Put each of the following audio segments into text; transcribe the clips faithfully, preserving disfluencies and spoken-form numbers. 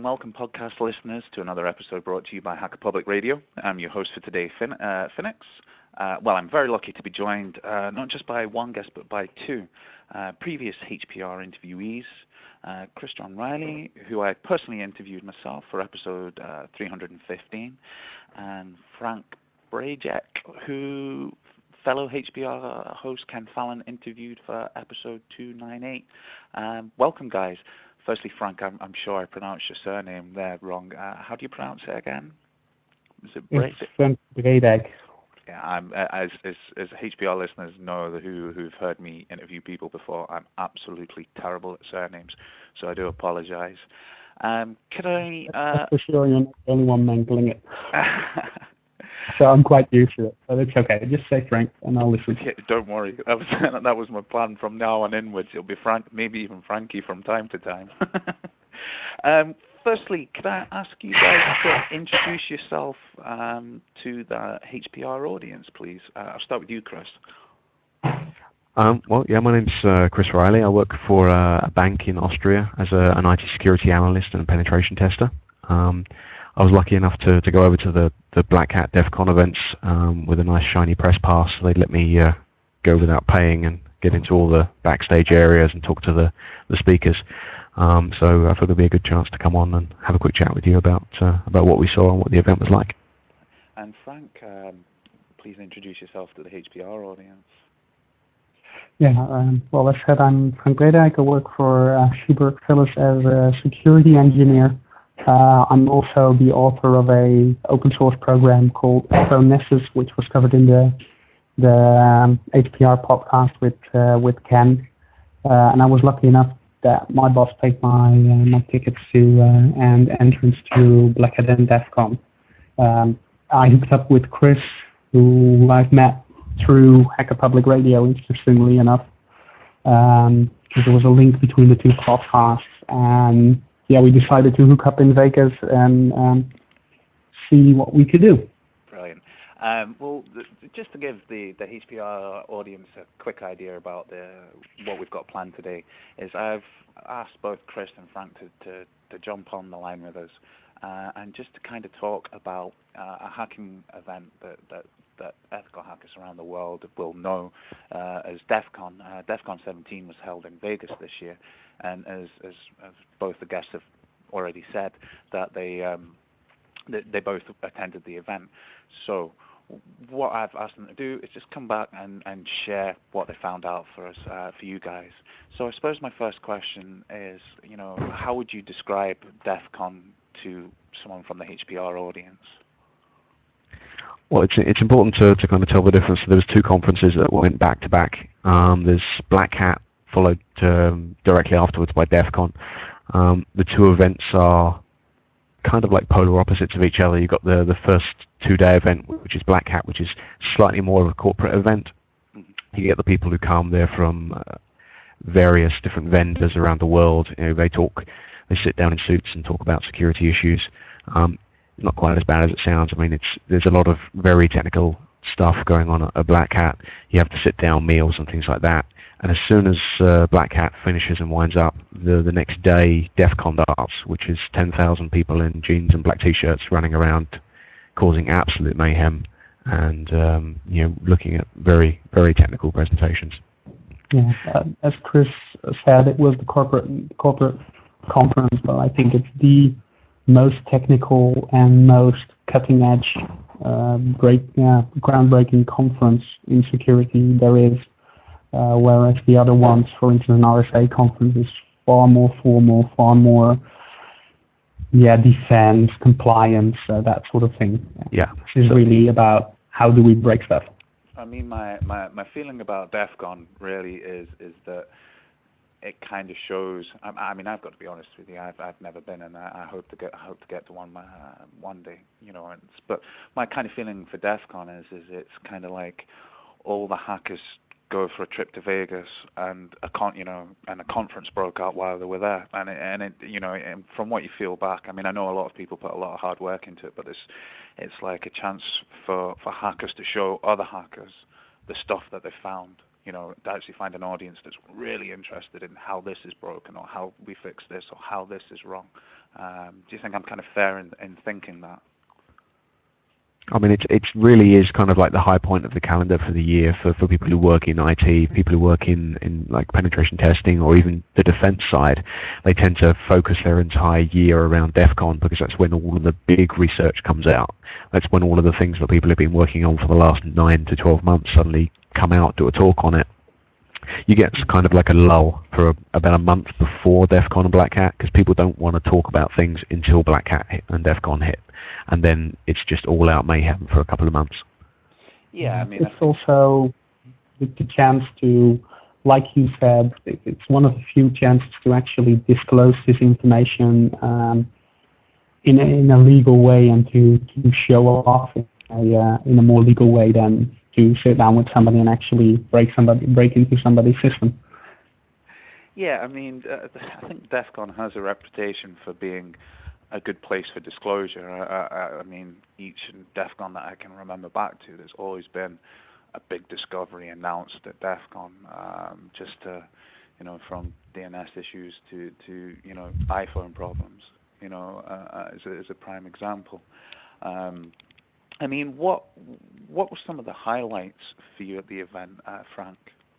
welcome podcast listeners to another episode brought to you by Hacker Public Radio. I'm your host for today, Fin- uh, Phoenix. Uh, well, I'm very lucky to be joined uh, not just by one guest but by two uh, previous H P R interviewees, uh, Chris John Riley, who I personally interviewed myself for episode uh, three hundred fifteen, and Frank Brajek, who fellow H P R host Ken Fallon interviewed for episode two ninety-eight. Um, welcome, guys. Firstly, Frank, I'm, I'm sure I pronounced your surname there wrong. Uh, how do you pronounce it again? Is it Brajek? It's Frank Brajek. Yeah, I'm, as, as as H P R listeners know who who've heard me interview people before, I'm absolutely terrible at surnames, so I do apologize. Um, could I? Uh, for sure, you're not the only one mangling it. So I'm quite used to it, but it's okay. Just say Frank, and I'll listen. Yeah, don't worry. That was that was my plan from now on inwards. It'll be Frank, maybe even Frankie from time to time. um, firstly, could I ask you guys to introduce yourself um, to the H P R audience, please? Uh, I'll start with you, Chris. Um, well, yeah, my name's uh, Chris Riley. I work for uh, a bank in Austria as a, an I T security analyst and a penetration tester. Um, I was lucky enough to, to go over to the, the Black Hat DEF CON events um, with a nice shiny press pass. They let me uh, go without paying and get into all the backstage areas and talk to the, the speakers. Um, so I thought it'd be a good chance to come on and have a quick chat with you about uh, about what we saw and what the event was like. And Frank, um, please introduce yourself to the H P R audience. Yeah, um, well, as said, I'm Frank Brajek. I work for uh, Schubert Phillips as a security engineer. Uh, I'm also the author of a open source program called Pronessus, which was covered in the the um, H P R podcast with uh, with Ken. Uh, and I was lucky enough that my boss paid my uh, my tickets to uh, and entrance to Black Hat and DEF CON. Um, I hooked up with Chris, who I've met through Hacker Public Radio, interestingly enough, um, because there was a link between the two podcasts, and yeah, we decided to hook up in Vegas and um, see what we could do. Brilliant. Um, well, th- just to give the, the H P R audience a quick idea about the what we've got planned today, is I've asked both Chris and Frank to, to, to jump on the line with us uh, and just to kind of talk about uh, a hacking event that, that, that ethical hackers around the world will know uh, as DEF CON. Uh, DEF CON seventeen was held in Vegas this year, and as, as, as both the guests have already said, that they um, they, they both attended the event. So what I've asked them to do is just come back and, and share what they found out for us, uh, for you guys. So I suppose my first question is, you know, how would you describe DEF CON to someone from the H P R audience? Well, it's it's important to, to kind of tell the difference. There was two conferences that went back to back. Um, there's Black Hat followed um, directly afterwards by DEF CON. Um, the two events are kind of like polar opposites of each other. You've got the, the first two-day event, which is Black Hat, which is slightly more of a corporate event. Mm-hmm. You get the people who come there from uh, various different vendors around the world. You know, they talk, they sit down in suits and talk about security issues. Um, not quite as bad as it sounds. I mean, it's there's a lot of very technical stuff going on at a Black Hat. You have to sit down meals and things like that. And as soon as uh, Black Hat finishes and winds up, the the next day DEF CON starts, which is ten thousand people in jeans and black t-shirts running around, causing absolute mayhem, and um, you know, looking at very very technical presentations. Yeah, uh, as Chris said, it was the corporate corporate conference, but I think it's the most technical and most cutting edge, uh, break, yeah, groundbreaking conference in security there is. Uh, whereas the other ones, for instance, an R S A conference is far more formal, far more, yeah, defense, compliance, uh, that sort of thing. Yeah, this is really about how do we break stuff. I mean, my, my, my feeling about DEF CON really is is that it kind of shows. I, I mean, I've got to be honest with you. I've I've never been, and I, I hope to get I hope to get to one uh, one day. You know, and, but my kind of feeling for DEF CON is is it's kind of like all the hackers go for a trip to Vegas, and a con, you know, and a conference broke out while they were there, and it, and it, you know, and from what you feel back, I mean, I know a lot of people put a lot of hard work into it, but it's, it's like a chance for, for hackers to show other hackers the stuff that they found, you know, to actually find an audience that's really interested in how this is broken or how we fix this or how this is wrong. Um, do you think I'm kind of fair in, in thinking that? I mean, it it really is kind of like the high point of the calendar for the year for, for people who work in I T, people who work in, in like penetration testing or even the defense side. They tend to focus their entire year around DEF CON because that's when all of the big research comes out. That's when all of the things that people have been working on for the last nine to twelve months suddenly come out, do a talk on it. You get kind of like a lull for a, about a month before DEF CON and Black Hat because people don't want to talk about things until Black Hat hit and DEF CON hit. And then it's just all out mayhem for a couple of months. Yeah, I mean, it's also the, the chance to, like you said, it's one of the few chances to actually disclose this information um, in, a, in a legal way and to, to show off in a, uh, in a more legal way than to sit down with somebody and actually break somebody break into somebody's system. Yeah, I mean, uh, I think DEF CON has a reputation for being a good place for disclosure. I, I, I mean, each DEF CON that I can remember back to, there's always been a big discovery announced at DEF CON, um, just to, you know, from D N S issues to, to you know, iPhone problems, you know, uh, as, a, as a prime example. Um, I mean, what what were some of the highlights for you at the event, uh, Frank?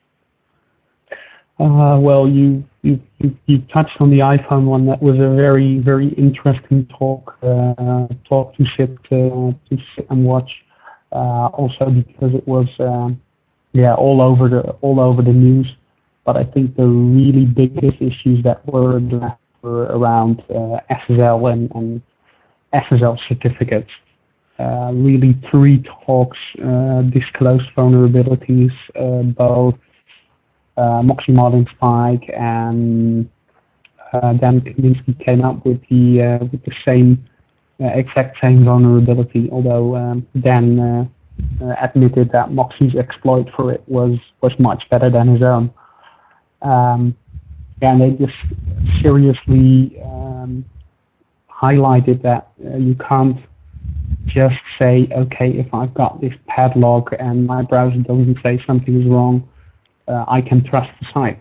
Uh, well, you, you you you touched on the iPhone one. That was a very very interesting talk uh, talk to sit uh, to sit and watch. Uh, also because it was um, yeah all over the all over the news. But I think the really biggest issues that were addressed were around uh, S S L and, and S S L certificates. Uh, really three talks uh, disclosed vulnerabilities, uh, both uh, Moxie Modern Spike and uh, Dan Kaminsky came up with the uh, with the same uh, exact same vulnerability. Although um, Dan uh, uh, admitted that Moxie's exploit for it was was much better than his own. Um, and they just seriously um, highlighted that uh, you can't just say, okay, if I've got this padlock and my browser doesn't say something is wrong, uh, I can trust the site.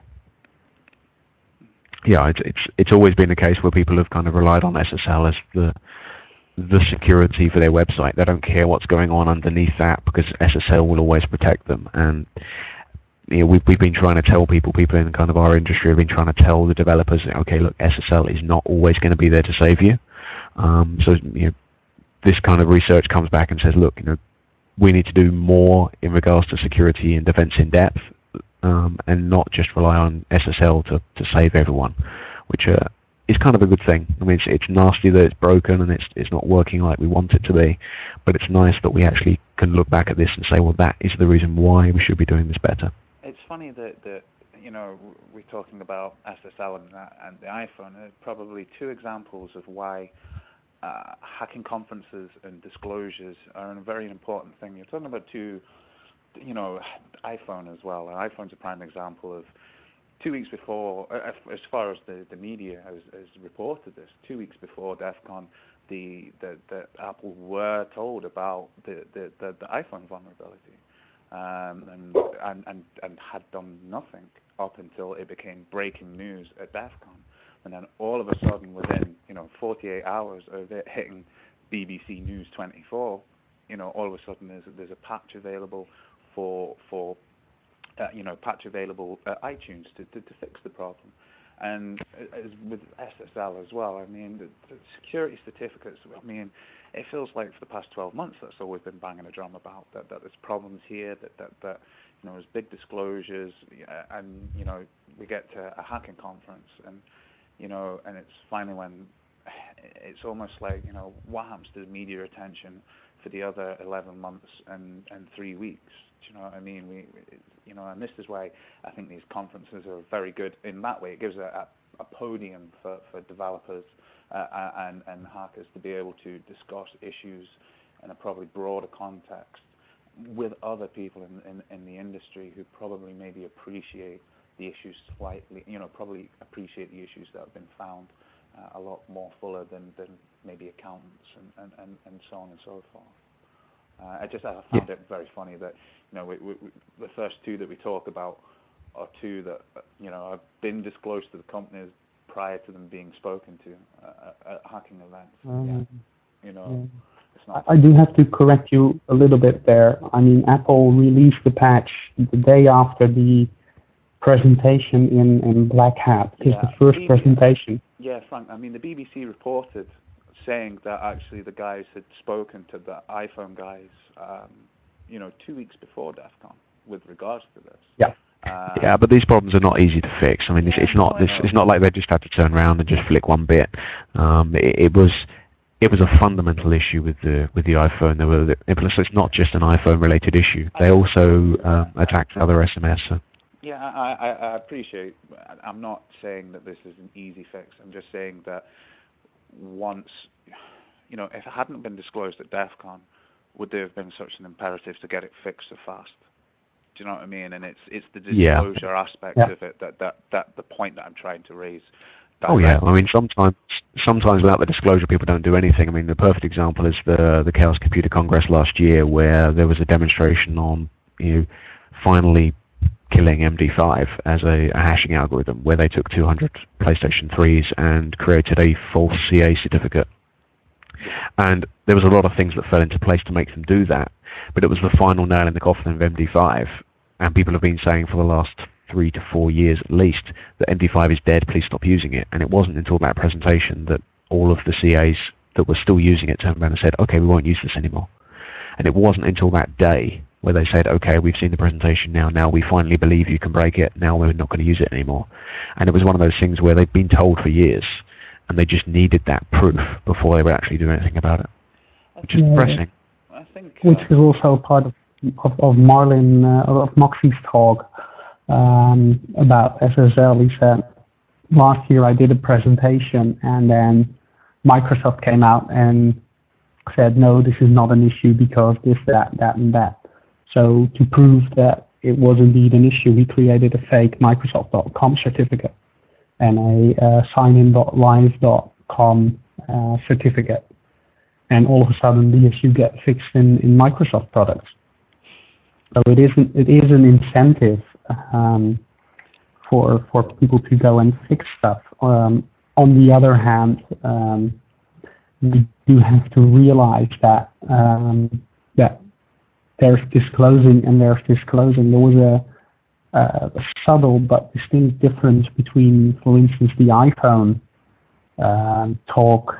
Yeah, it's, it's it's always been a case where people have kind of relied on S S L as the the security for their website. They don't care what's going on underneath that because S S L will always protect them. And you know, we've we've been trying to tell people, people in kind of our industry have been trying to tell the developers, okay, look, S S L is not always going to be there to save you. Um, so you know, this kind of research comes back and says, look, you know, we need to do more in regards to security and defense in depth, um, and not just rely on S S L to, to save everyone, which uh, is kind of a good thing. I mean, it's, it's nasty that it's broken and it's it's not working like we want it to be, but it's nice that we actually can look back at this and say, well, that is the reason why we should be doing this better. It's funny that, that you know, we're talking about S S L and, that, and the iPhone. There are probably two examples of why Uh, hacking conferences and disclosures are a very important thing. You're talking about two, you know, iPhone as well. And iPhone's a prime example of two weeks before, uh, as far as the, the media has, has reported this, two weeks before DEF CON, the, the, the Apple were told about the, the, the, the iPhone vulnerability, um, and, and, and, and had done nothing up until it became breaking news at DEF CON. And then all of a sudden, within you know forty-eight hours of it hitting B B C News twenty-four, you know all of a sudden there's there's a patch available for for uh, you know patch available at iTunes to, to to fix the problem. And as with S S L as well, I mean the, the security certificates. I mean, it feels like for the past twelve months that's all we've been banging a drum about. That that there's problems here. That that that you know there's big disclosures, and you know we get to a hacking conference and. You know, and it's finally when it's almost like, you know, what happens to the media attention for the other eleven months and, and three weeks? Do you know what I mean? We, you know, and this is why I think these conferences are very good in that way. It gives a, a podium for, for developers uh, and, and hackers to be able to discuss issues in a probably broader context with other people in, in, in the industry who probably maybe appreciate the issues slightly, you know, probably appreciate the issues that have been found uh, a lot more fuller than, than maybe accountants and, and, and, and so on and so forth. Uh, I just I Yeah. found it very funny that you know we, we, we, the first two that we talk about are two that uh, you know have been disclosed to the companies prior to them being spoken to uh, at hacking events. Um, Yeah. You know, yeah. it's not. I I do have to correct you a little bit there. I mean, Apple released the patch the day after the presentation in, in Black Hat. It's Yeah, the first B B, presentation. yeah, Frank. I mean, the B B C reported saying that actually the guys had spoken to the iPhone guys, um, you know, two weeks before DEF CON with regards to this. Yeah. Um, Yeah, but these problems are not easy to fix. I mean, it's, yeah, it's no, not I this. know. It's not like they just had to turn around and just flick one bit. Um, it, it was it was a fundamental issue with the with the iPhone. There were the, plus it's not just an iPhone related issue. They also um, attacked other S M S. So. Yeah, I, I, I appreciate. I'm not saying that this is an easy fix. I'm just saying that once, you know, if it hadn't been disclosed at DEF CON, would there have been such an imperative to get it fixed so fast? Do you know what I mean? And it's it's the disclosure Yeah. aspect Yeah. of it that, that that the point that I'm trying to raise. Oh yeah, Directly. I mean sometimes sometimes without the disclosure people don't do anything. I mean the perfect example is the the Chaos Computer Congress last year where there was a demonstration on you know finally killing M D five as a, a hashing algorithm where they took two hundred PlayStation threes and created a false C A certificate. And there was a lot of things that fell into place to make them do that, but it was the final nail in the coffin of M D five. And people have been saying for the last three to four years at least that M D five is dead, please stop using it. And it wasn't until that presentation that all of the C As that were still using it turned around and said, okay, we won't use this anymore. And it wasn't until that day where they said, okay, we've seen the presentation now, now we finally believe you can break it, now we're not going to use it anymore. And it was one of those things where they'd been told for years, and they just needed that proof before they would actually do anything about it, which is Yeah, depressing. I think. which Um, is also part of of, of Marlin uh, of Moxie's talk um, about S S L. He said last year I did a presentation and then Microsoft came out and said no, this is not an issue because this, that, that, and that. So to prove that it was indeed an issue, we created a fake Microsoft dot com certificate and a uh, sign in dot live dot com uh, certificate. And all of a sudden the issue gets fixed in, in Microsoft products. So it is an, it is an incentive um, for for people to go and fix stuff. Um, on the other hand, um, we do have to realize that um, that there's disclosing and there's disclosing. There was a, a subtle but distinct difference between, for instance, the iPhone um, talk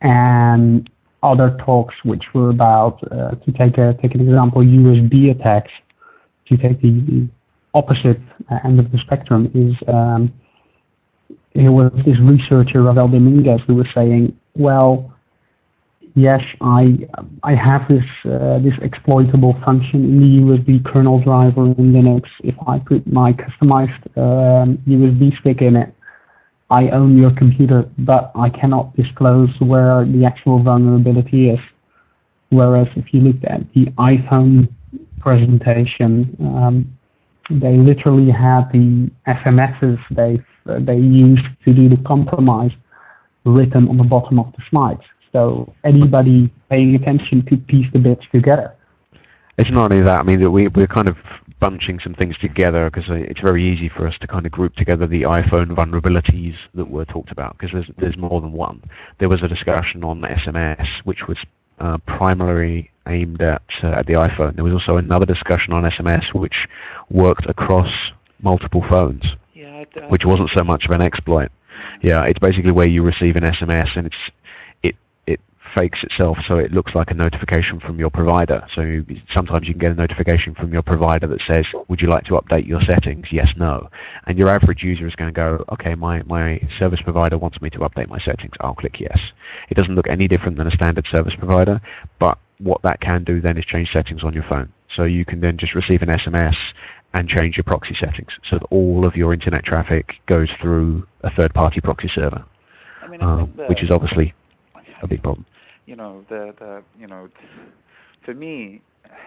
and other talks which were about, uh, to take a take an example, U S B attacks. To take the, the opposite end of the spectrum is um, there was this researcher Ravel Dominguez who was saying, well, yes, I I have this uh, this exploitable function in the U S B kernel driver in Linux. If I put my customized um, U S B stick in it, I own your computer, but I cannot disclose where the actual vulnerability is. Whereas if you looked at the iPhone presentation, um, they literally had the S M Ses they uh, they used to do the compromise written on the bottom of the slides. So anybody paying attention could piece the bits together. It's not only that, I mean, that we, we're kind of bunching some things together because it's very easy for us to kind of group together the iPhone vulnerabilities that were talked about because there's, there's more than one. There was a discussion on S M S which was uh, primarily aimed at, uh, at the iPhone. There was also another discussion on S M S which worked across multiple phones, yeah, I, I which wasn't so much of an exploit. Yeah, it's basically where you receive an S M S and it's it it fakes itself so it looks like a notification from your provider. So you, sometimes you can get a notification from your provider that says, would you like to update your settings? Yes, no. And your average user is going to go, okay, my, my service provider wants me to update my settings. I'll click yes. It doesn't look any different than a standard service provider, but what that can do then is change settings on your phone. So you can then just receive an S M S and change your proxy settings so that all of your internet traffic goes through a third-party proxy server, I mean, I um, think that, which is obviously a big problem. You know, the the you know, for me,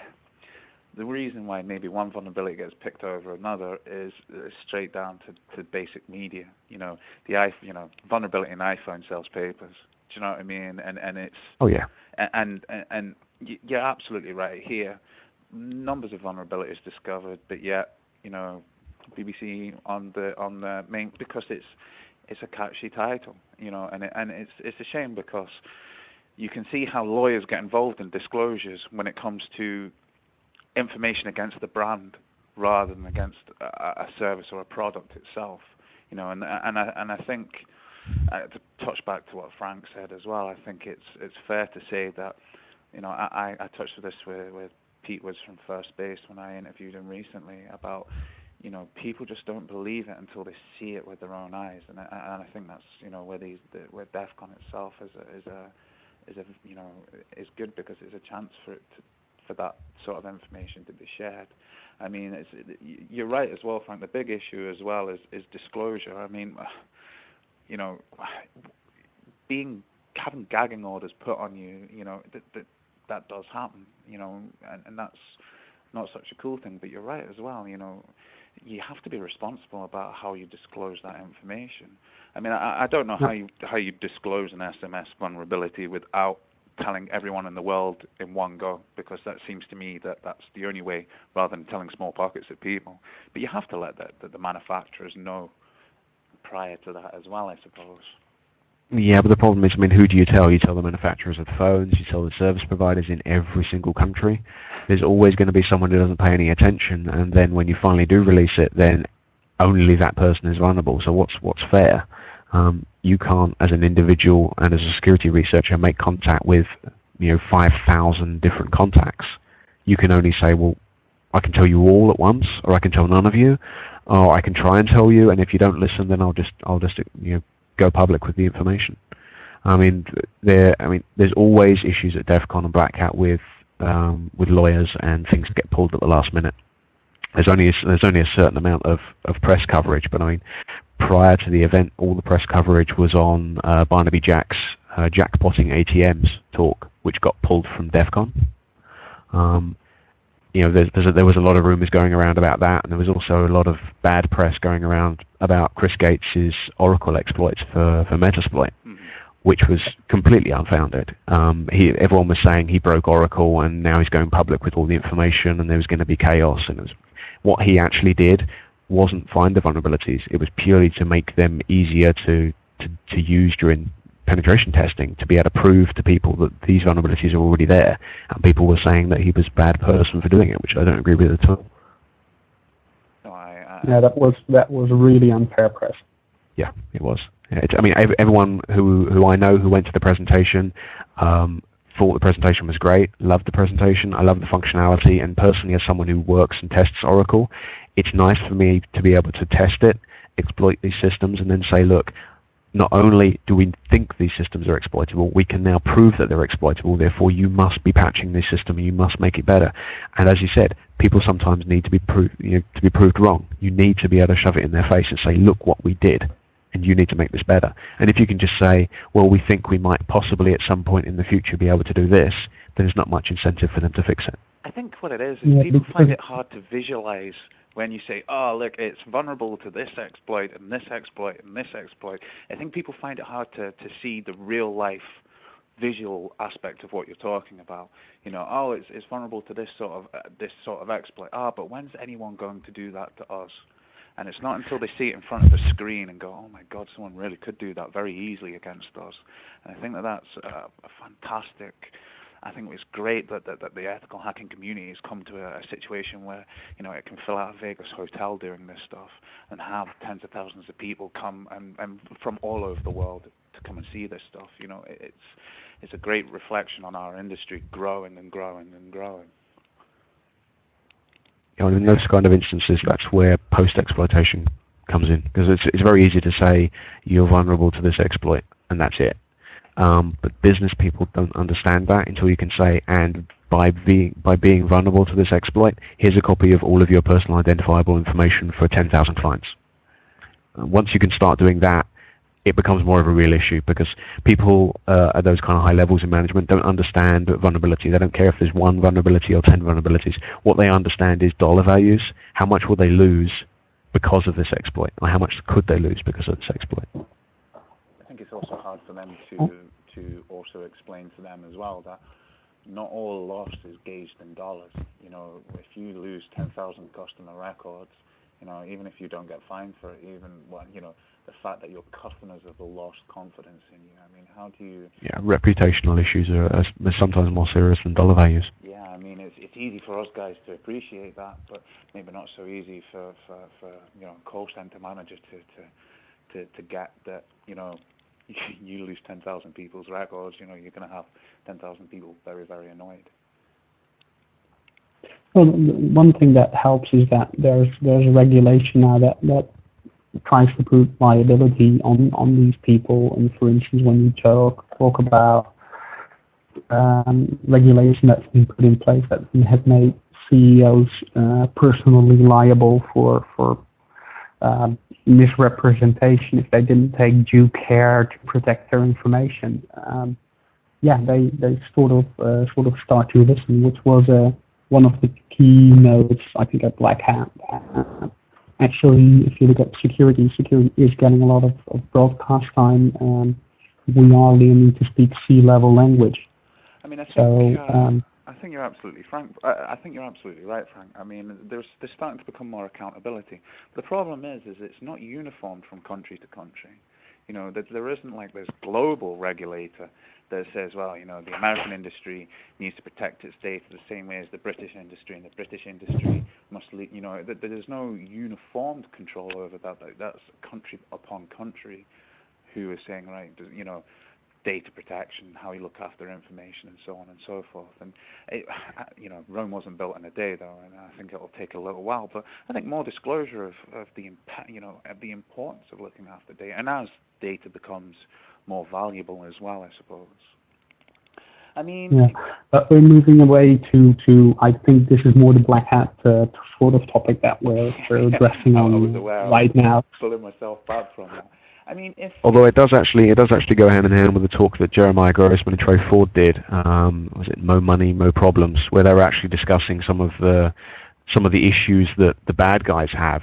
the reason why maybe one vulnerability gets picked over another is, is straight down to, to basic media. You know, the iPhone, you know, vulnerability in iPhone sells papers. Do you know what I mean? And and it's Oh yeah. and and, and you're absolutely right. Here, numbers of vulnerabilities discovered, but yet, you know, B B C on the on the main, because it's it's a catchy title, you know, and it, and it's it's a shame because you can see how lawyers get involved in disclosures when it comes to information against the brand rather than against a, a service or a product itself, you know, and and I and I think uh, to touch back to what Frank said as well, I think it's it's fair to say that, you know, I I touched this with with Pete Woods from First Base when I interviewed him recently about, you know, people just don't believe it until they see it with their own eyes, and I, and I think that's, you know, where these the, where DEF CON itself is a is a is a you know is good, because it's a chance for it to, for that sort of information to be shared. I mean, it's you're right as well, Frank. The big issue as well is is disclosure. I mean, you know, being having gagging orders put on you, you know, that that, that does happen, you know, and, and that's not such a cool thing. But you're right as well, you know. You have to be responsible about how you disclose that information. I mean, I, I don't know how you how you disclose an S M S vulnerability without telling everyone in the world in one go, because that seems to me that that's the only way, rather than telling small pockets of people. But you have to let the, the, the manufacturers know prior to that as well, I suppose. Yeah, but the problem is, I mean, who do you tell? You tell the manufacturers of the phones, you tell the service providers in every single country. There's always going to be someone who doesn't pay any attention, and then when you finally do release it, then only that person is vulnerable. So what's what's fair? Um, you can't, as an individual and as a security researcher, make contact with, you know, five thousand different contacts. You can only say, well, I can tell you all at once, or I can tell none of you, or I can try and tell you, and if you don't listen, then I'll just I'll just you know go public with the information. I mean, there. I mean, there's always issues at DEF CON and Black Hat with um, with lawyers, and things get pulled at the last minute. There's only a, there's only a certain amount of, of press coverage, but I mean, prior to the event, all the press coverage was on uh, Barnaby Jack's uh, jackpotting A T Ms talk, which got pulled from DEF CON. Um, you know, there's, there's a, there was a lot of rumours going around about that, and there was also a lot of bad press going around about Chris Gates' Oracle exploits for, for Metasploit, mm-hmm. which was completely unfounded. Um, he, everyone was saying he broke Oracle, and now he's going public with all the information, and there was going to be chaos. And it was, what he actually did wasn't find the vulnerabilities. It was purely to make them easier to, to, to use during penetration testing, to be able to prove to people that these vulnerabilities are already there. And people were saying that he was a bad person for doing it, which I don't agree with at all. No, I, I, yeah, that was that was really unfair press. Yeah, it was. It's, I mean, everyone who who I know who went to the presentation um, thought the presentation was great, loved the presentation, I love the functionality, and personally, as someone who works and tests Oracle, it's nice for me to be able to test it, exploit these systems, and then say, look, not only do we think these systems are exploitable, we can now prove that they're exploitable, therefore you must be patching this system and you must make it better. And as you said, people sometimes need to be proved, you know, to be proved wrong. You need to be able to shove it in their face and say, look what we did, and you need to make this better. And if you can just say, well, we think we might possibly at some point in the future be able to do this, then there's not much incentive for them to fix it. I think what it is, is yeah, people find it hard to visualize when you say, oh, look, it's vulnerable to this exploit and this exploit and this exploit. I think people find it hard to, to see the real-life visual aspect of what you're talking about. You know, oh, it's it's vulnerable to this sort of uh, this sort of exploit. Ah, but when's anyone going to do that to us? And it's not until they see it in front of a screen and go, oh my God, someone really could do that very easily against us. And I think that that's uh, a fantastic. I think it's great that, that, that the ethical hacking community has come to a, a situation where, you know, it can fill out a Vegas hotel doing this stuff and have tens of thousands of people come and, and from all over the world to come and see this stuff. You know, it, it's it's a great reflection on our industry growing and growing and growing. You know, in those kind of instances, that's where post-exploitation comes in, because it's it's very easy to say you're vulnerable to this exploit and that's it. Um, but business people don't understand that until you can say, and by being by being vulnerable to this exploit, here's a copy of all of your personal identifiable information for ten thousand clients. Uh, once you can start doing that, it becomes more of a real issue, because people uh, at those kind of high levels in management don't understand vulnerability. They don't care if there's one vulnerability or ten vulnerabilities. What they understand is dollar values. How much will they lose because of this exploit, or how much could they lose because of this exploit? I think it's also hard for them to to also explain to them as well that, not all loss is gauged in dollars. You know, if you lose ten thousand customer records, you know, even if you don't get fined for it, even what, you know, the fact that your customers have lost confidence in you. I mean, how do you? Yeah, reputational issues are, are sometimes more serious than dollar values. Yeah, I mean, it's it's easy for us guys to appreciate that, but maybe not so easy for for, for you know, call center managers to to to to get that. You know, you lose ten thousand people's records. You know, you're going to have ten thousand people very very annoyed. Well, one thing that helps is that there's there's a regulation now that that tries to put liability on on these people. And for instance, when you talk talk about um, regulation that's been put in place that has made C E Os uh, personally liable for for um, misrepresentation if they didn't take due care to protect their information. Um, yeah, they they sort of uh, sort of start to listen, which was uh, one of the key notes I think at Black Hat. Uh, Actually, if you look at security, security is getting a lot of, of broadcast time, and we are learning to speak C-level language. I mean, I think so, uh, um, I think you're absolutely frank. I, I think you're absolutely right, Frank. I mean, there's there's starting to become more accountability. The problem is, is it's not uniform from country to country. You know, that there isn't like this global regulator that says, well, you know, the American industry needs to protect its data the same way as the British industry, and the British industry must, le you know, that there's no uniformed control over that. That's country upon country who is saying, right, you know, data protection, how you look after information, and so on and so forth. And it, you know, Rome wasn't built in a day, though, and I think it will take a little while. But I think more disclosure of, of the impact, you know, of the importance of looking after data, and as data becomes more valuable as well, I suppose. I mean, yeah, but we're moving away to, to I think this is more the Black Hat uh, sort of topic that we're, we're addressing on right now. Pulling myself back from that. I mean, if although it does actually it does actually go hand in hand with the talk that Jeremiah Grossman and Trey Ford did. Um, was it Mo Money, Mo Problems, where they were actually discussing some of the some of the issues that the bad guys have.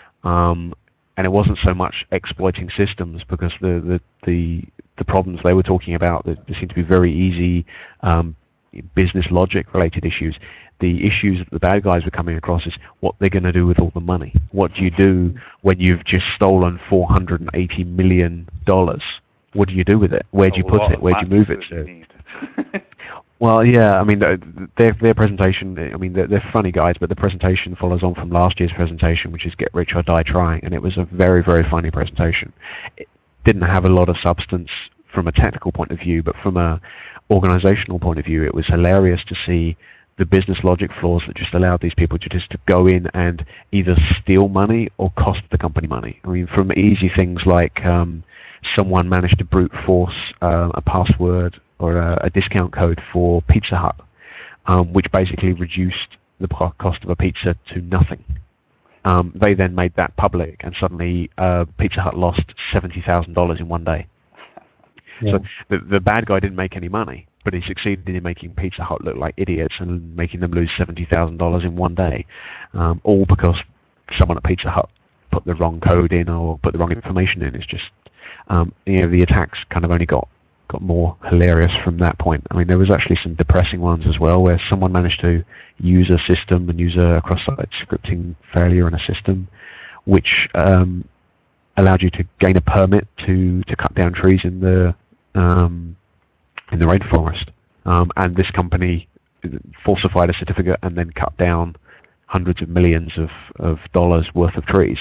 Um, and it wasn't so much exploiting systems, because the the the, the problems they were talking about, that there seemed to be very easy um, business logic related issues. The issues that the bad guys were coming across is what they're going to do with all the money. What do you do when you've just stolen four hundred eighty million dollars? What do you do with it? Where do you put it? Where do you move it to? Well, yeah, I mean, their their presentation, I mean, they're, they're funny guys, but the presentation follows on from last year's presentation, which is Get Rich or Die Trying, and it was a very, very funny presentation. It didn't have a lot of substance from a technical point of view, but from a organizational point of view, it was hilarious to see the business logic flaws that just allowed these people to just to go in and either steal money or cost the company money. I mean, from easy things like um, someone managed to brute force uh, a password or a, a discount code for Pizza Hut, um, which basically reduced the cost of a pizza to nothing. Um, they then made that public, and suddenly uh, Pizza Hut lost seventy thousand dollars in one day. Yeah. So the, the bad guy didn't make any money, but he succeeded in making Pizza Hut look like idiots and making them lose seventy thousand dollars in one day, um, all because someone at Pizza Hut put the wrong code in or put the wrong information in. It's just, um, you know, the attacks kind of only got, got more hilarious from that point. I mean, there was actually some depressing ones as well, where someone managed to use a system and use a cross-site scripting failure in a system, which um, allowed you to gain a permit to, to cut down trees in the um, in the rainforest. Um, and this company falsified a certificate and then cut down hundreds of millions of, of dollars worth of trees.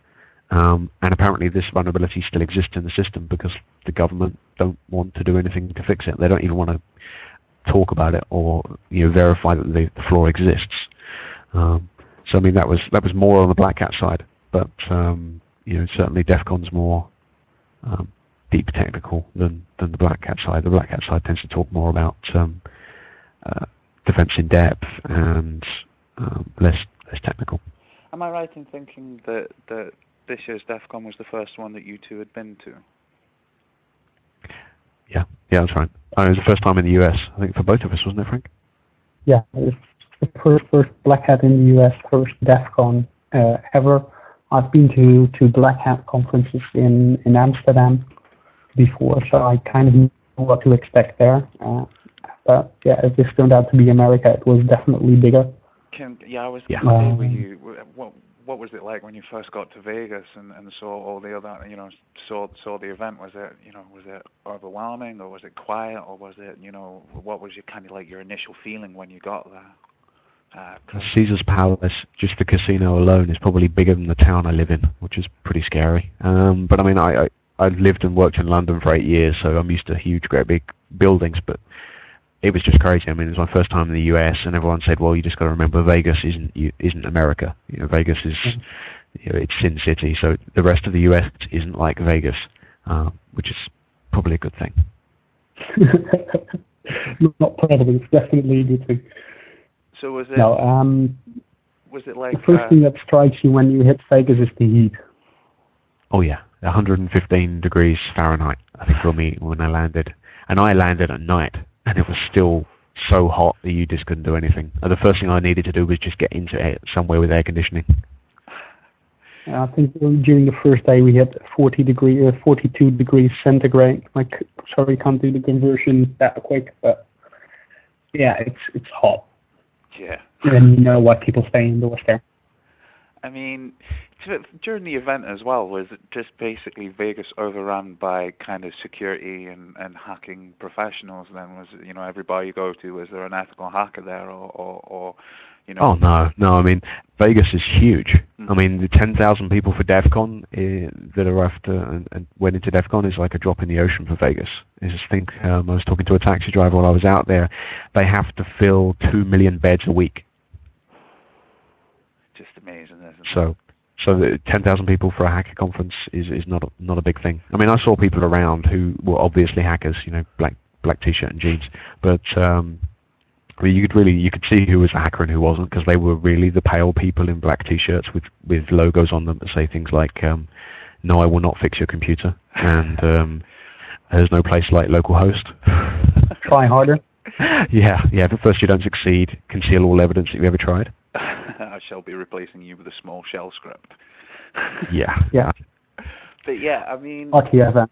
Um, and apparently this vulnerability still exists in the system because the government don't want to do anything to fix it. They don't even want to talk about it or, you know, verify that the, the flaw exists. Um, so I mean, that was that was more on the Black Hat side, but um, you know, certainly DEF CON's more um, deep technical than than the Black Hat side. The Black Hat side tends to talk more about um, uh, defense in depth and um, less less technical. Am I right in thinking that that this year's DEF CON was the first one that you two had been to? Yeah, yeah, that's right. Uh, it was the first time in the U S, I think, for both of us, wasn't it, Frank? Yeah, it was the first, first Black Hat in the U S, first DEF CON uh, ever. I've been to, to Black Hat conferences in, in Amsterdam before, so I kind of knew what to expect there. Uh, But yeah, if this turned out to be America, it was definitely bigger. Can, yeah, I was Yeah. going to say Um, with you, what what was it like when you first got to Vegas and, and saw all the other, you know, saw saw the event? Was it, you know, was it overwhelming, or was it quiet, or was it, you know, what was your kind of like your initial feeling when you got there? Uh, 'cause- Caesar's Palace, just the casino alone, is probably bigger than the town I live in, which is pretty scary. Um, but I mean, I, I I lived and worked in London for eight years, so I'm used to huge, great big buildings. But it was just crazy. I mean, it was my first time in the U S, and everyone said, "Well, you just got to remember, Vegas isn't you- isn't America. You know, Vegas is you know, it's Sin City, so the rest of the U S isn't like Vegas, uh, which is probably a good thing." Not probably, it's definitely a good thing. so was it No, um, was it like the first uh, thing that strikes you when you hit Vegas is the heat. Oh yeah, one hundred fifteen degrees Fahrenheit. I think for me when I landed, and I landed at night, and it was still so hot that you just couldn't do anything. And the first thing I needed to do was just get into air, somewhere with air conditioning. Uh, I think during the first day we hit forty degree, uh, forty-two degrees centigrade. Like, sorry, can't do the conversion that quick, but yeah, it's it's hot. yeah. And you know why people stay indoors there. I mean, t- during the event as well, was it just basically Vegas overrun by kind of security and, and hacking professionals? Then was it, you know, every bar you go to, was there an ethical hacker there, or, or, or you know? Oh no, no. I mean, Vegas is huge. Mm. I mean, the ten thousand people for DEF CON uh, that are after and, and went into DEF CON is like a drop in the ocean for Vegas. I just think um, I was talking to a taxi driver while I was out there. They have to fill two million beds a week. Just amazing, isn't it? So, so the ten thousand people for a hacker conference is, is not a, not a big thing. I mean, I saw people around who were obviously hackers, you know, black black t-shirt and jeans, but um, I mean, you could really you could see who was a hacker and who wasn't, because they were really the pale people in black t-shirts with with logos on them that say things like, um, "No, I will not fix your computer," and um, "There's no place like localhost." Try harder. yeah, yeah. But first, you don't succeed. Conceal all evidence that you've ever tried. I shall be replacing you with a small shell script. Yeah. Yeah. But yeah, I mean. Lucky event.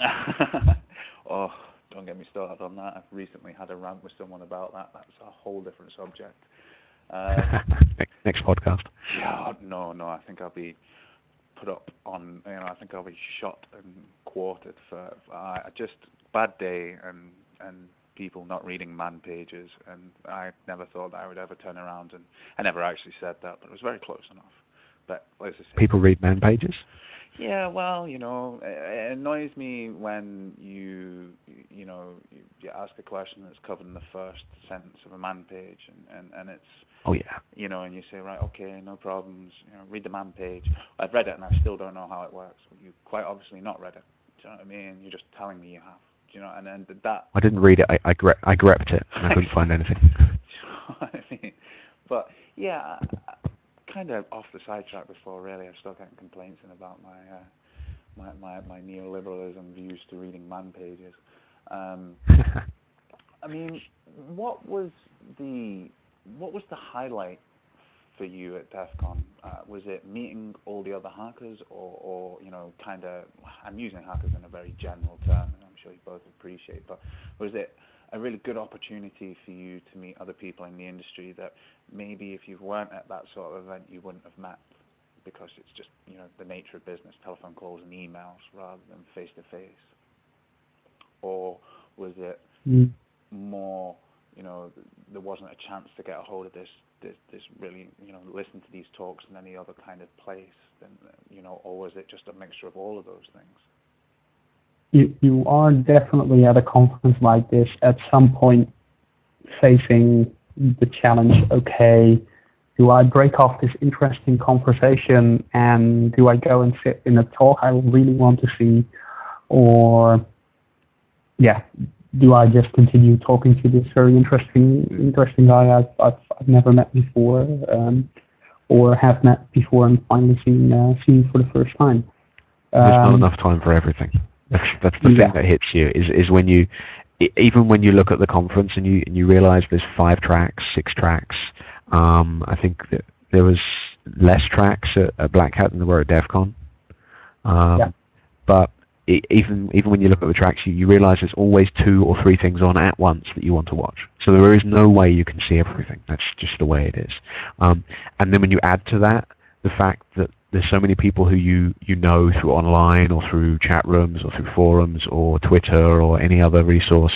Oh, don't get me started on that. I've recently had a rant with someone about that. That's a whole different subject. Um, next, next podcast. Yeah, no, no. I think I'll be put up on. You know, I think I'll be shot and quartered for. Uh, just bad day and and. people not reading man pages, and I never thought that I would ever turn around, and I never actually said that, but it was very close enough. But as I say, people read man pages? Yeah, well, you know, it annoys me when you, you know, you, you ask a question that's covered in the first sentence of a man page, and, and, and it's, oh yeah, you know, and you say, right, okay, no problems, you know, read the man page. I've read it, and I still don't know how it works. Well, you quite obviously not read it. Do you know what I mean? You're just telling me you have. You know, and then that. I didn't read it. I I, gre- I grepped it, and I couldn't find anything. I mean, but yeah, kind of off the sidetrack before. Really, I've still getting complaints about my uh, my, my my neoliberalism views to reading man pages. Um, I mean, what was the what was the highlight for you at DEF CON? Uh, was it meeting all the other hackers, or, or you know, kind of, I'm using hackers in a very general term, and I'm sure you both appreciate, but was it a really good opportunity for you to meet other people in the industry that maybe if you weren't at that sort of event, you wouldn't have met, because it's just, you know, the nature of business, telephone calls and emails rather than face-to-face? Or was it mm. more, you know, there wasn't a chance to get a hold of this This, this really, you know, listen to these talks in any other kind of place, then, you know, or was it just a mixture of all of those things? You you are definitely at a conference like this at some point facing the challenge, okay, do I break off this interesting conversation and do I go and sit in a talk I really want to see, or, yeah, do I just continue talking to this very interesting interesting guy I've I've, I've never met before, um, or have met before and finally seen uh, seen for the first time? There's um, not enough time for everything. That's that's the yeah. thing that hits you. Is is when you, even when you look at the conference and you and you realise there's five tracks, six tracks. Um, I think that there was less tracks at, at Black Hat than there were at DEF CON. Um, yeah. But e- even even when you look at the tracks, you, you realise there's always two or three things on at once that you want to watch. So there is no way you can see everything. That's just the way it is. Um, and then when you add to that the fact that there's so many people who you, you know through online or through chat rooms or through forums or Twitter or any other resource,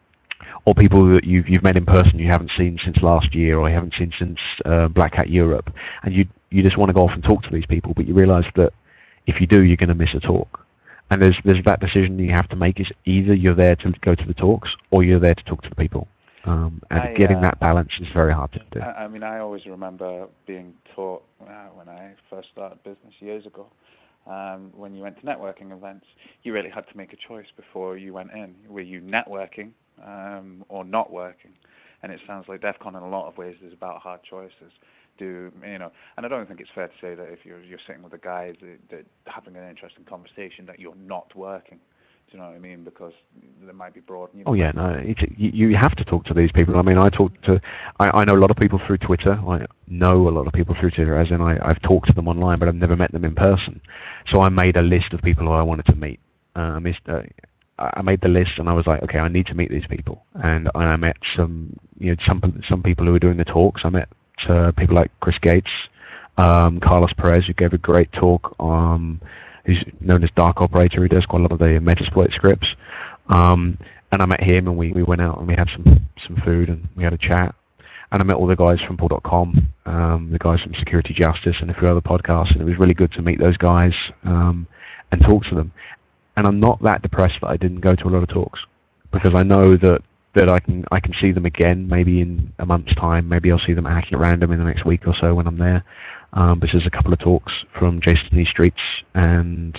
or people that you've you've met in person you haven't seen since last year or you haven't seen since uh, Black Hat Europe, and you you just want to go off and talk to these people, but you realise that if you do, you're going to miss a talk. And there's there's that decision you have to make: is either you're there to go to the talks or you're there to talk to the people. Um, and I, getting uh, that balance is very hard to do. I, I mean, I always remember being taught uh, when I first started business years ago. Um, when you went to networking events, you really had to make a choice before you went in. Were you networking um, or not working? And it sounds like DEF CON in a lot of ways is about hard choices. Do you know? And I don't think it's fair to say that if you're you're sitting with a guy that, that having an interesting conversation that you're not working. Do you know what I mean? Because there might be broad. You know, oh yeah, no, it's, you you have to talk to these people. I mean, I talk to, I, I know a lot of people through Twitter. I know a lot of people through Twitter, as in I, I've talked to them online, but I've never met them in person. So I made a list of people who I wanted to meet. Uh, I missed, uh, I made the list, and I was like, okay, I need to meet these people. And I met some, you know, some some people who were doing the talks. I met uh, people like Chris Gates, um, Carlos Perez, who gave a great talk. Um, who's known as Dark Operator, who does quite a lot of the Metasploit scripts. Um, and I met him, and we, we went out and we had some, some food, and we had a chat. And I met all the guys from Paul dot com, um, the guys from Security Justice, and a few other podcasts, and it was really good to meet those guys um, and talk to them. And I'm not that depressed that I didn't go to a lot of talks, because I know that, that I can I can see them again, maybe in a month's time. Maybe I'll see them hacking at random in the next week or so when I'm there. Um, but there's a couple of talks from Jason E. Streets, and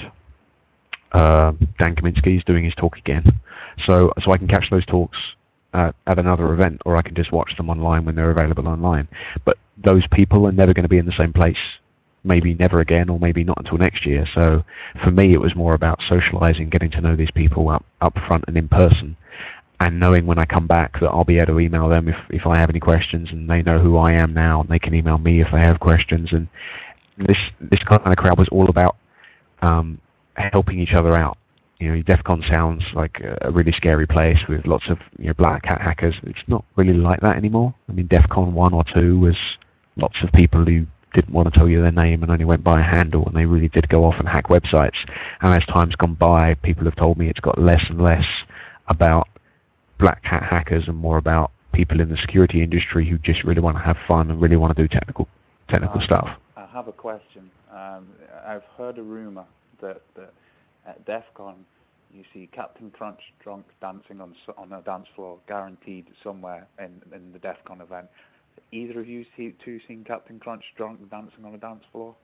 uh, Dan Kaminsky is doing his talk again. So so I can catch those talks uh, at another event, or I can just watch them online when they're available online. But those people are never going to be in the same place, maybe never again, or maybe not until next year. So for me, it was more about socializing, getting to know these people up, up front and in person, and knowing when I come back that I'll be able to email them if, if I have any questions, and they know who I am now, and they can email me if they have questions. And this this kind of crowd was all about um, helping each other out. You know, DEF CON sounds like a, a really scary place with lots of, you know, black hat hackers. It's not really like that anymore. I mean, DEF CON one or two was lots of people who didn't want to tell you their name and only went by a handle, and they really did go off and hack websites. And as time's gone by, people have told me it's got less and less about black hat hackers and more about people in the security industry who just really want to have fun and really want to do technical technical um, stuff. I have a question. Um, I've heard a rumor that, that at DEF CON you see Captain Crunch drunk dancing on on a dance floor, guaranteed somewhere in in the DEF CON event. Either of you see, two seen Captain Crunch drunk dancing on a dance floor?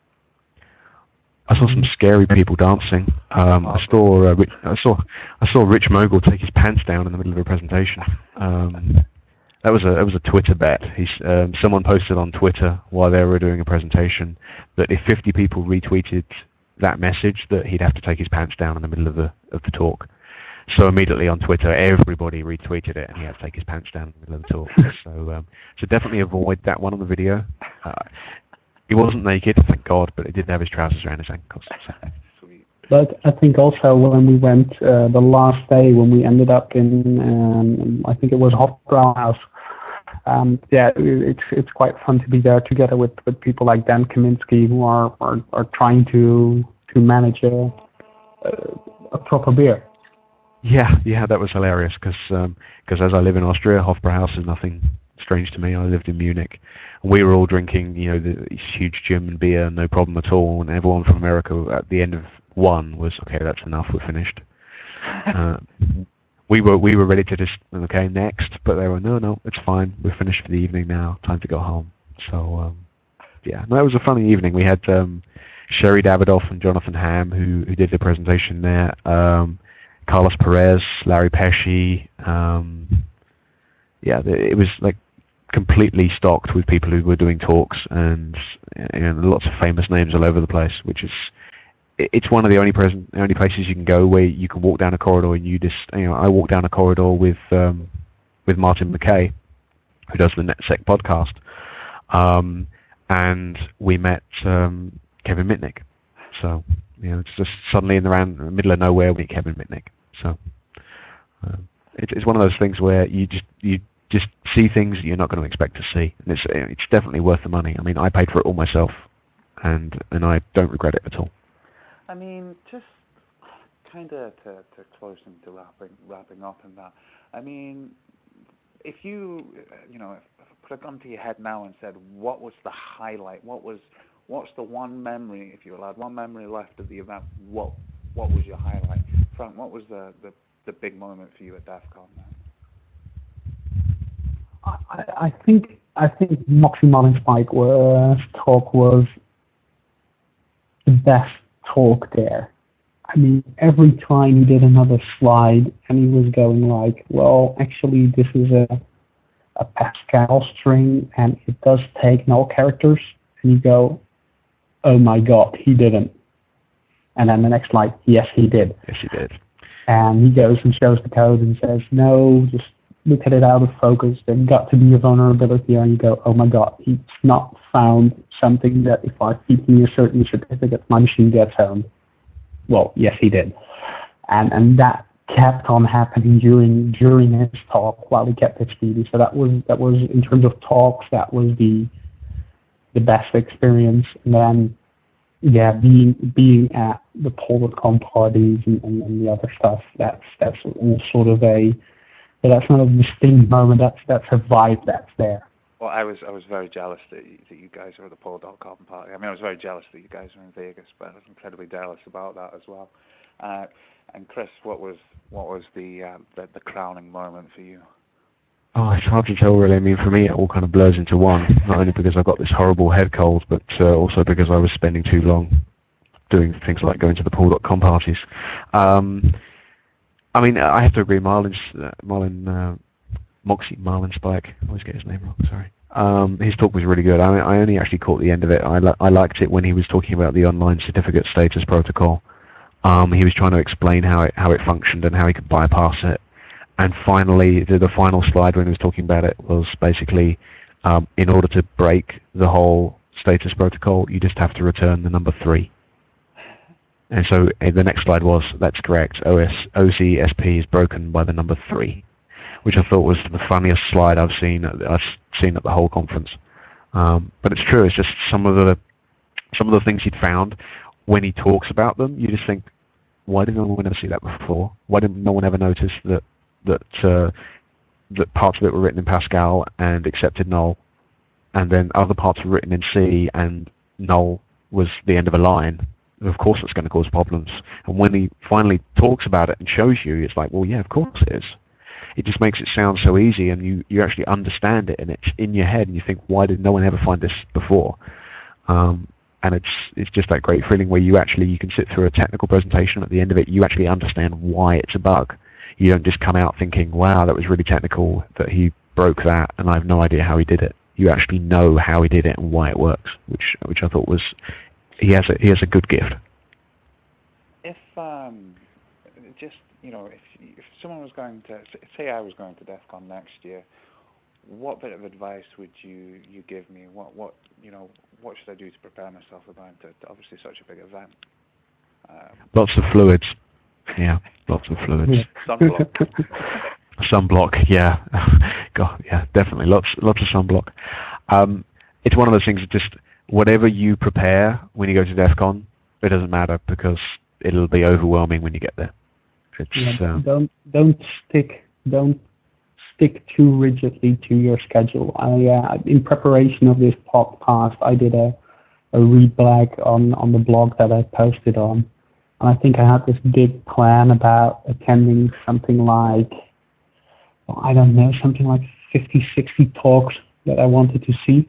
I saw some scary people dancing. Um, I saw uh, Rich, I saw I saw Rich Mogul take his pants down in the middle of a presentation. Um, that was a that was a Twitter bet. He's, um, someone posted on Twitter while they were doing a presentation that if fifty people retweeted that message, that he'd have to take his pants down in the middle of the of the talk. So immediately on Twitter, everybody retweeted it, and he had to take his pants down in the middle of the talk. So um, so definitely avoid that one on the video. Uh, He wasn't naked, thank God, but he did have his trousers around his ankles. So. Sweet. But I think also when we went uh, the last day, when we ended up in, um, I think it was Hofbrauhaus, um, yeah, it, it's it's quite fun to be there together with, with people like Dan Kaminsky, who are, are, are trying to to manage a, a, a proper beer. Yeah, yeah, that was hilarious, because um, as I live in Austria, Hofbrauhaus is nothing strange to me. I lived in Munich. We were all drinking, you know, the huge German beer, no problem at all, and everyone from America at the end of one was, okay, that's enough, we're finished. uh, we were we were ready to just, okay, next, but they were, no, no, it's fine, we're finished for the evening now, time to go home. So, um, yeah, no, it was a funny evening. We had um, Sherry Davidoff and Jonathan Ham, who, who did the presentation there, um, Carlos Perez, Larry Pesci, um, yeah, it was like completely stocked with people who were doing talks, and, and lots of famous names all over the place, which is, it's one of the only present only places you can go where you can walk down a corridor and you just, you know, I walked down a corridor with um, with Martin McKay, who does the NetSec podcast, um, and we met um, Kevin Mitnick. So You know, it's just suddenly in the, round, in the middle of nowhere we meet Kevin Mitnick. So um, it, it's one of those things where you just you just see things that you're not going to expect to see, and it's it's definitely worth the money. I mean, I paid for it all myself, and and I don't regret it at all. I mean, just kind of to, to close into wrapping wrapping up in that. I mean, if you you know if, if put a gun to your head now and said, what was the highlight? What was what's the one memory, if you allowed one memory left of the event? What what was your highlight, Frank? What was the the, the big moment for you at DEF CON then? I, I think I think Moxie Marlinspike was talk was the best talk there. I mean, every time he did another slide and he was going like, well, actually this is a a Pascal string and it does take null characters, and you go, oh my god, he didn't. And then the next slide, yes he did. Yes he did. And he goes and shows the code and says, no, just look at it out of focus, there's got to be a vulnerability here, and you go, oh my god, he's not found something that if I feed me a certain certificate, my machine gets owned. Well, yes he did. And and that kept on happening during during his talk while he kept it speedy. So that was that was in terms of talks, that was the the best experience. And then yeah, being being at the Pol dot com parties and, and, and the other stuff, that's that's all sort of a that's not a distinct moment, that's that's a vibe that's there. Well, I was I was very jealous that you, that you guys were at the Pol dot com party. I mean, I was very jealous that you guys were in Vegas, but I was incredibly jealous about that as well. Uh, and Chris, what was what was the, uh, the the crowning moment for you? Oh, it's hard to tell really. I mean, for me, it all kind of blurs into one. Not only because I've got this horrible head cold, but uh, also because I was spending too long doing things like going to the Pol dot com parties. Um, I mean, I have to agree. Marlin's uh, Marlin. Uh, Moxie Marlinspike, I always get his name wrong, sorry. Um, his talk was really good. I, I only actually caught the end of it. I, li I liked it when he was talking about the online certificate status protocol. Um, he was trying to explain how it, how it functioned and how he could bypass it. And finally, the, the final slide when he was talking about it was basically, um, in order to break the whole status protocol, you just have to return the number three. And so uh, the next slide was, that's correct, O S, O C S P is broken by the number three, which I thought was the funniest slide I've seen I've seen at the whole conference. Um, but it's true. It's just some of the some of the things he'd found when he talks about them. You just think, why did no one ever see that before? Why did no one ever notice that that uh, that parts of it were written in Pascal and accepted null, and then other parts were written in C and null was the end of a line? Of course, it's going to cause problems. And when he finally talks about it and shows you, it's like, well, yeah, of course it is. It just makes it sound so easy, and you, you actually understand it, and it's in your head, and you think, why did no one ever find this before? Um, and it's it's just that great feeling where you actually, you can sit through a technical presentation, and at the end of it, you actually understand why it's a bug. You don't just come out thinking, wow, that was really technical, that he broke that, and I have no idea how he did it. You actually know how he did it and why it works, which which I thought was, he has a, he has a good gift. If, um, just, you know, if if someone was going to, say I was going to DEF CON next year, what bit of advice would you, you give me? What, what you know, what should I do to prepare myself for going to, to obviously such a big event? Um, Lots of fluids. Yeah, lots of fluids. Sunblock. Sunblock, yeah. God, yeah, definitely. Lots lots of sunblock. Um, it's one of those things that just, whatever you prepare when you go to DEF CON, it doesn't matter, because it'll be overwhelming when you get there. It's, yeah, um, don't don't stick don't stick too rigidly to your schedule. I uh, in preparation of this podcast, I did a a read black on on the blog that I posted on, and I think I had this big plan about attending something like, well, I don't know, something like fifty, sixty talks that I wanted to see.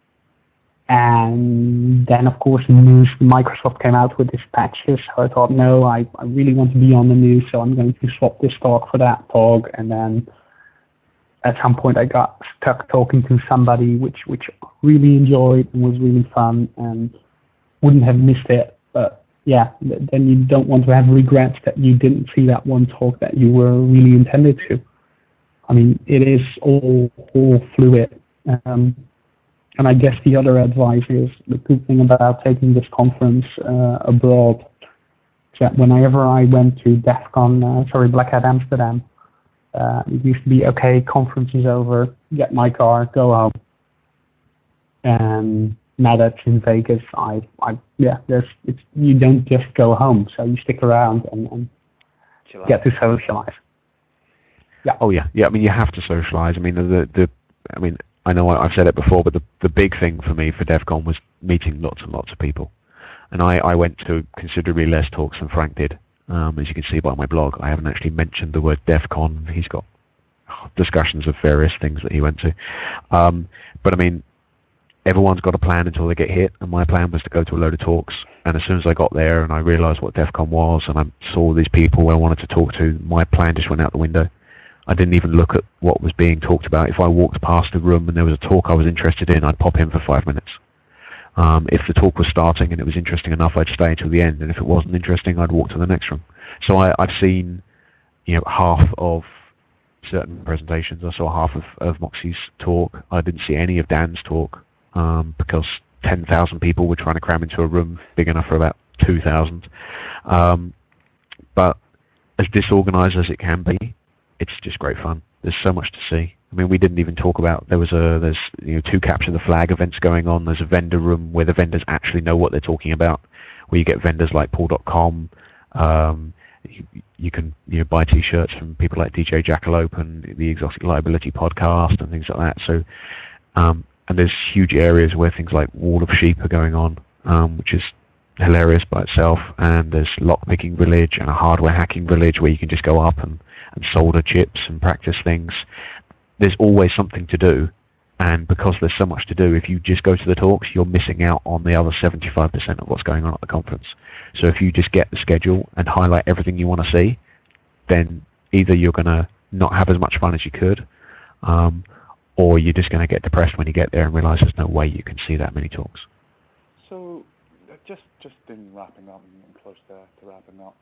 And then, of course, news, Microsoft came out with these patches, so I thought, no, I, I really want to be on the news, so I'm going to swap this talk for that talk. And then at some point I got stuck talking to somebody which, which I really enjoyed and was really fun and wouldn't have missed it. But yeah, then you don't want to have regrets that you didn't see that one talk that you were really intended to. I mean, it is all, all fluid. Um, And I guess the other advice is, the good thing about taking this conference uh, abroad So whenever I went to DEF CON, uh, sorry, Black Hat Amsterdam, uh, it used to be, okay, conference is over, get my car, go home. And now that's in Vegas, I, I, yeah, there's, it's, you don't just go home, so you stick around and, and get to socialize. Yeah. Oh yeah, yeah. I mean, you have to socialize. I mean, the the, I mean, I know I've said it before, but the the big thing for me for DEF CON was meeting lots and lots of people. And I, I went to considerably less talks than Frank did. Um, as you can see by my blog, I haven't actually mentioned the word DEF CON. He's got discussions of various things that he went to. Um, but I mean, everyone's got a plan until they get hit, and my plan was to go to a load of talks. And as soon as I got there and I realised what DEF CON was, and I saw these people I wanted to talk to, my plan just went out the window. I didn't even look at what was being talked about. If I walked past a room and there was a talk I was interested in, I'd pop in for five minutes. Um, if the talk was starting and it was interesting enough, I'd stay until the end. And if it wasn't interesting, I'd walk to the next room. So I, I've seen, you know, half of certain presentations. I saw half of, of Moxie's talk. I didn't see any of Dan's talk um, because ten thousand people were trying to cram into a room big enough for about two thousand. Um, but as disorganized as it can be, it's just great fun. There's so much to see. I mean, we didn't even talk about, there was a, there's, you know, two capture the flag events going on. There's a vendor room where the vendors actually know what they're talking about, where you get vendors like Paul dot com. Um, you, you can, you know, buy t-shirts from people like D J Jackalope and the Exotic Liability podcast and things like that. So, um, and there's huge areas where things like Wall of Sheep are going on, um, which is hilarious by itself. And there's Lockpicking Village and a Hardware Hacking Village where you can just go up and, and solder chips and practice things. There's always something to do, and because there's so much to do, if you just go to the talks, you're missing out on the other seventy-five percent of what's going on at the conference. So if you just get the schedule and highlight everything you want to see, then either you're going to not have as much fun as you could, um, or you're just going to get depressed when you get there and realize there's no way you can see that many talks. So, uh, just just in wrapping up and close to, to wrapping up,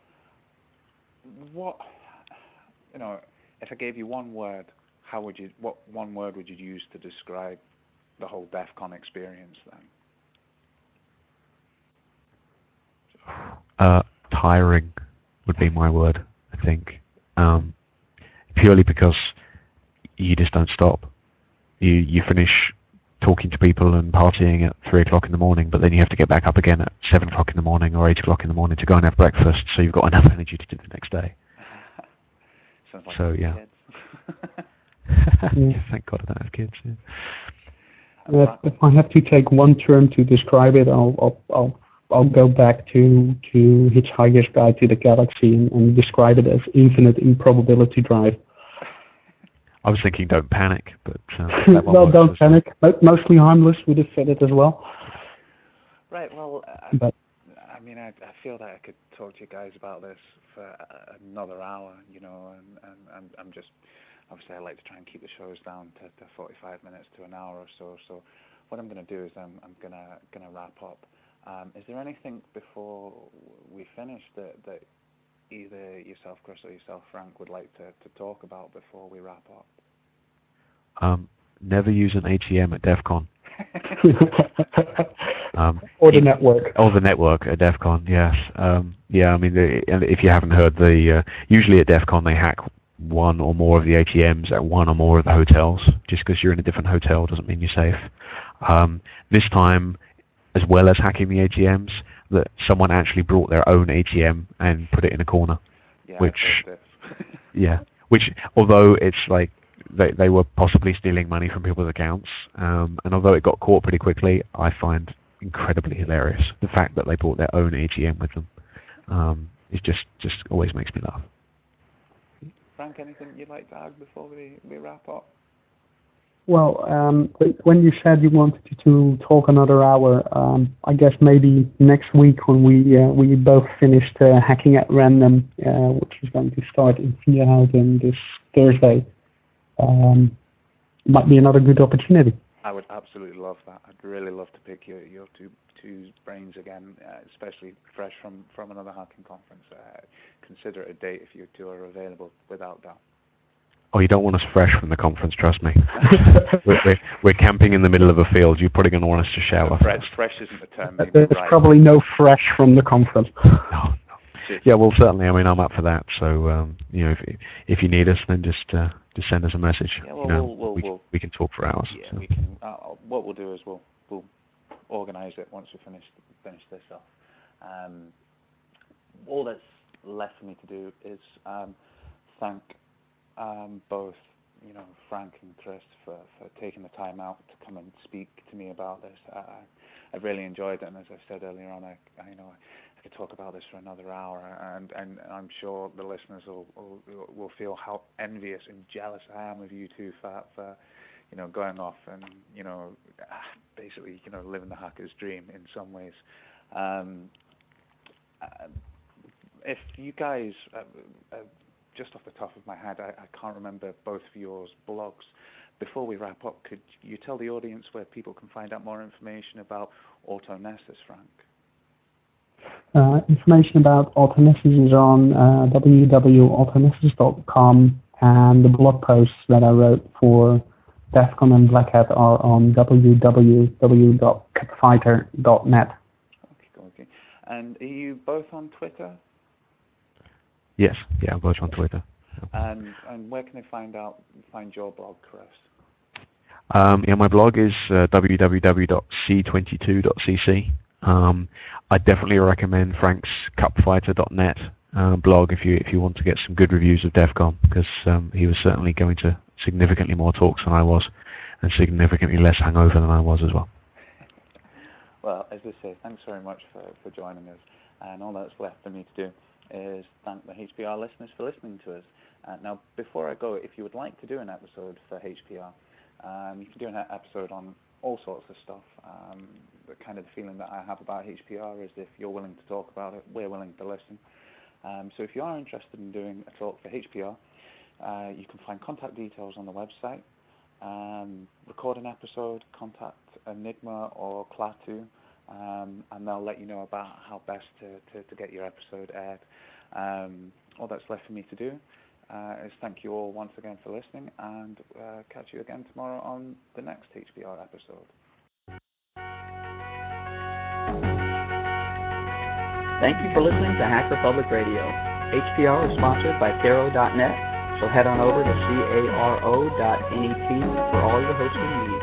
what, you know, if I gave you one word, how would you, what one word would you use to describe the whole DEF CON experience then? Uh, tiring would be my word, I think. Um, purely because you just don't stop. You you finish talking to people and partying at three o'clock in the morning, but then you have to get back up again at seven o'clock in the morning or eight o'clock in the morning to go and have breakfast, so you've got enough energy to do the next day. Sounds like so yeah. Yeah, thank God I don't have kids. Yeah. Uh, if I have to take one term to describe it, I'll I'll I'll, I'll go back to to Hitchhiker's Guide to the Galaxy and, and describe it as infinite improbability drive. I was thinking don't panic, but uh, well, don't panic. Well. Mostly harmless would have said it as well. Right. Well, uh, but, I mean, I, I feel that I could talk to you guys about this for uh, another hour, you know, and, and, and I'm just. Obviously, I like to try and keep the shows down to, to forty-five minutes to an hour or so. So, what I'm going to do is I'm, I'm going to going to wrap up. Um, is there anything before we finish that, that either yourself, Chris, or yourself, Frank, would like to, to talk about before we wrap up? Um, never use an A T M at DEF CON. um, or the network. Or the network at DEF CON, yes. Um, yeah, I mean, the, if you haven't heard, the uh, usually at DEF CON they hack one or more of the A T Ms at one or more of the hotels. Just because you're in a different hotel doesn't mean you're safe. Um, this time, as well as hacking the A T Ms, that someone actually brought their own A T M and put it in a corner. Yeah, which, yeah, which although it's like they they were possibly stealing money from people's accounts, um, and although it got caught pretty quickly, I find incredibly hilarious the fact that they brought their own A T M with them. Um, it just just always makes me laugh. Frank, anything you'd like to add before we, we wrap up? Well, um, when you said you wanted to talk another hour, um, I guess maybe next week when we uh, we both finished uh, Hacking at Random, uh, which is going to start in Vierhouten this Thursday, um, might be another good opportunity. I would absolutely love that. I'd really love to pick your your two two brains again, uh, especially fresh from, from another hacking conference. Uh, consider it a date if you two are available, without doubt. Oh, you don't want us fresh from the conference, trust me. we're, we're, we're camping in the middle of a field. You're probably going to want us to shower. Fresh, fresh isn't the term. There's right. probably no fresh from the conference. No, no. Yeah, well, certainly. I mean, I'm up for that. So, um, you know, if if you need us, then just uh, just send us a message. Yeah, well, you know, we'll, we'll, we we'll, we can talk for hours. yeah, So. we can. Uh, what we'll do is we'll we'll organise it once we finish finish this off. Um, all that's left for me to do is um, thank um, both, you know, Frank and Chris for, for taking the time out to come and speak to me about this. I, I've really enjoyed it, and as I said earlier on, I, I you know I could talk about this for another hour, and, and I'm sure the listeners will, will will feel how envious and jealous I am of you two for for you know going off and you know basically you know living the hacker's dream in some ways. Um, uh, if you guys, uh, uh, just off the top of my head, I, I can't remember both of yours blogs. Before we wrap up, could you tell the audience where people can find out more information about AutoNessus, Frank? Uh, information about AutoNessus is on uh, w w w dot autonessus dot com, and the blog posts that I wrote for DEF CON and Black Hat are on w w w dot capfighter dot net. Okay, okay. And are you both on Twitter? Yes, yeah, I'm both on Twitter. And and where can they find out find your blog, Chris? Um, yeah, my blog is uh, w w w dot c twenty-two dot c c. Um, I definitely recommend Frank's capfighter dot net uh, blog if you if you want to get some good reviews of DEF CON, because um, he was certainly going to significantly more talks than I was, and significantly less hangover than I was as well. Well, as I say, thanks very much for, for joining us, and all that's left for me to do is thank the H P R listeners for listening to us. Uh, now, before I go, if you would like to do an episode for H P R, um, you can do an episode on all sorts of stuff. Um, the kind of feeling that I have about H P R is if you're willing to talk about it, we're willing to listen. Um, so if you are interested in doing a talk for H P R, uh, you can find contact details on the website. Um, record an episode, contact Enigma or Klaatu, um, and they'll let you know about how best to, to, to get your episode aired. Um, all that's left for me to do uh, is thank you all once again for listening, and uh, catch you again tomorrow on the next H P R episode. Thank you for listening to Hacker Public Radio. H P R is sponsored by caro dot net, so head on over to caro dot net for all your hosting needs.